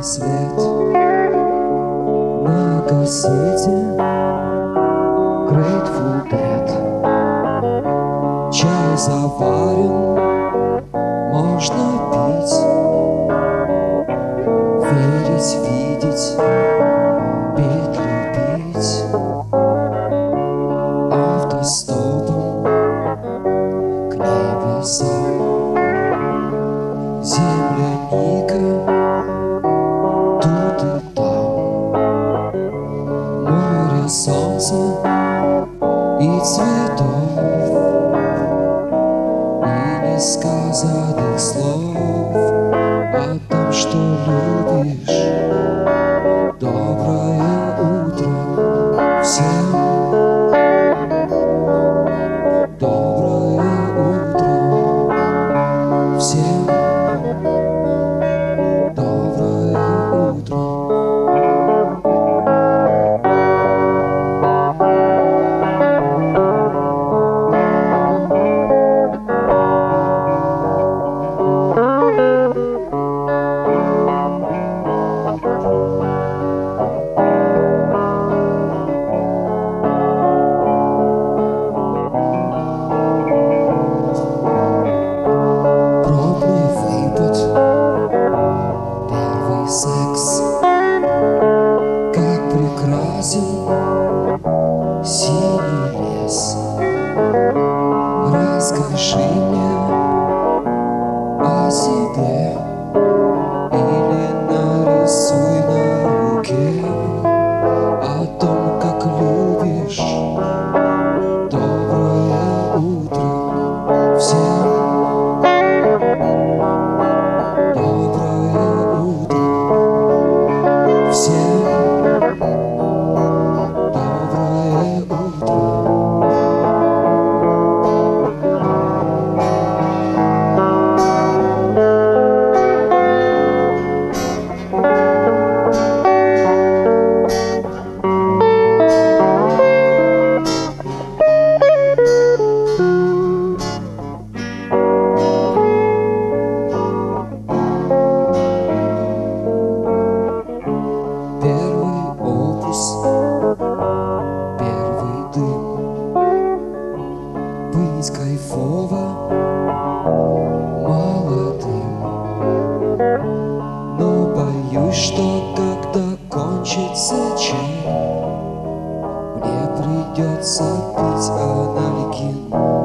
свет на кассете Grateful Dead. Чай заварен, можно пить, верить, видеть, петь, любить. Автостопом к небесам земляника тут и там, море, солнце и цветов, и несказанных слов о том, что любишь. Доброе утро всем. Доброе утро всем. Доброе утро. Секс, как прекрасен синий лес. Расскажи мне о себе или нарисуй на руке о том, как любишь. Доброе утро всем. Доброе утро всем. Доброе утро. Первый дым, быть кайфово молодым, но боюсь, что когда кончится чай, мне придется пить анальгин.